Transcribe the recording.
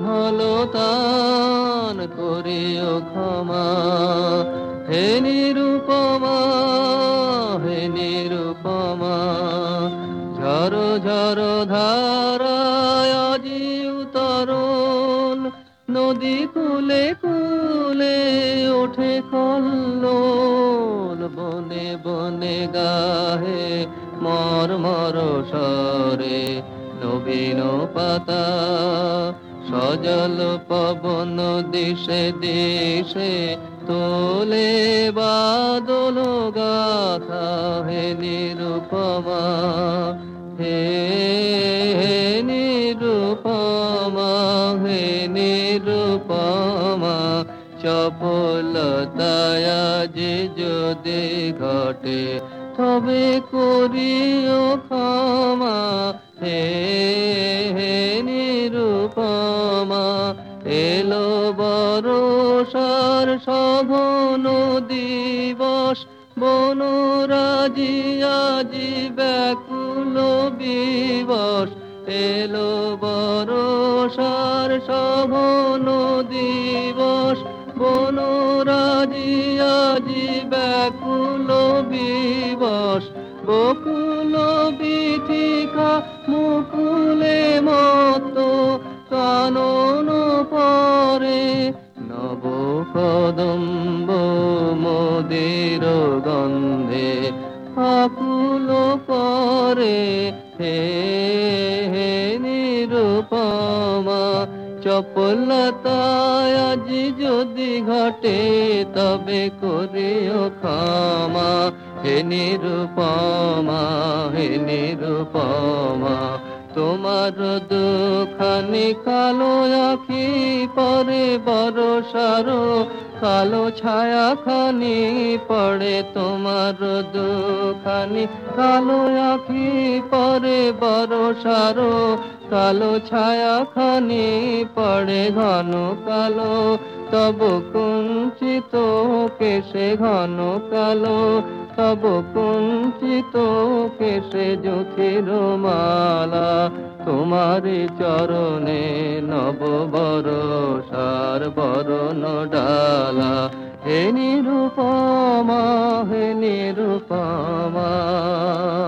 হলো তান করিও ক্ষমা। হে নিরুপমা, হে নিরুপমা, ঝরো ঝরো ধারায় আজি উতরণ, নদী কূলে কূলে ওঠে কল্লোল। বনে বনে গাহে মর্মর স্বরে নবীন পাতা, সজল পবন দিশে দিশে তোলে বাদল গাথা। হে নিরুপমা, হে নিরুপমা, হে নিরুপমা, চপলতায় আজ যদি ঘটে তবে করিও ক্ষমা। হে নিরুপমা, এলো বরষার শোভন দিবস, বনরাজি আজি ব্যাকুল বিবশ। এলো বরষার শোভন দিবস, বনরাজি আজি ব্যাকুল বিবশ। বকুল বীথিকা মুকুলে মত, কানন পরে নব কদম্ব মোদের গন্ধে আকুল করে। হে নিরুপমা, চপলতায় আজি যদি ঘটে তবে করিও ক্ষমা। হে নিরুপমা, হে নিরুপমা, তোমার দুখানি কালো আঁখি পরে বরষার কালো ছায়া খানি পড়ে। তোমার দুখানি কালো আঁখি পরে বরষার কালো ছায়া খানি পড়ে। ঘন কালো তব কুঞ্চিত কেশে, ঘন কালো তব কুঞ্চিত কেশে জুথির মালা। তোমারি চরণে নব বরষার বরণ ডালা। হে নিরুপমা, হে নিরুপমা।